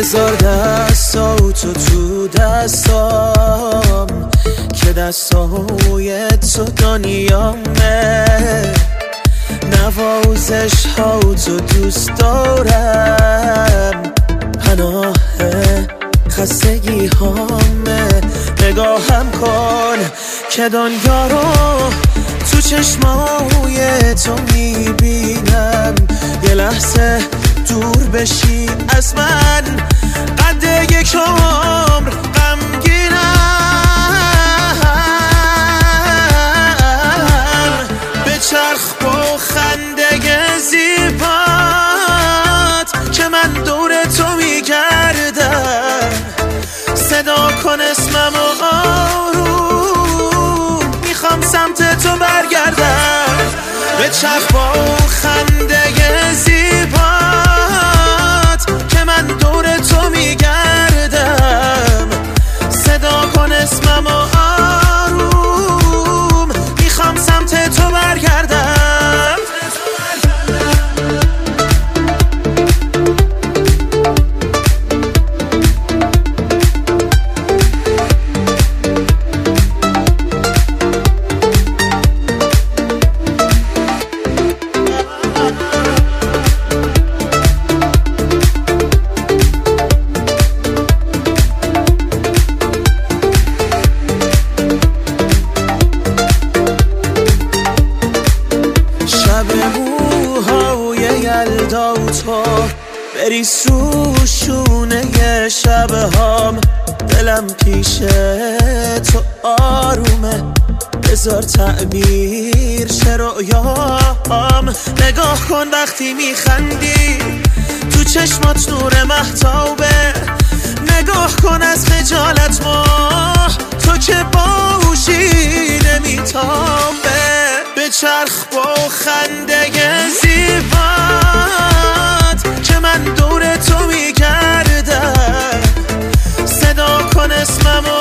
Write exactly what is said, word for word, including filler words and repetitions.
بذار دستاتو تو دستام که دستای تو دنیامه، نوازش ها تو دوست دارم، پناه خستگی هامه. نگاهم کن که دنیا رو تو چشمای تو میبینم، یه لحظه دور بشی از من، قد یک عمر غمگینم. به چرخ با خنده زیبات که من دور تو میگردم، صدا کن اسمم و آروم میخوام سمت تو برگردم. به چرخ با خنده زیبات که من دور تو میگردم، صدا کن اسمم و آروم میخوام سمت تو برگردم. تو بریز رو شونه شبهام، دلم پیش تو آرومه، بذار تعبیر شه رویام. نگاه کن وقتی میخندی تو چشمات نور مهتابه، نگاه کن از خجالت ما تو که باهوشی نمیتابه. به چرخ با خنده زیبات که من دور تو میگردم، صدا کن اسمم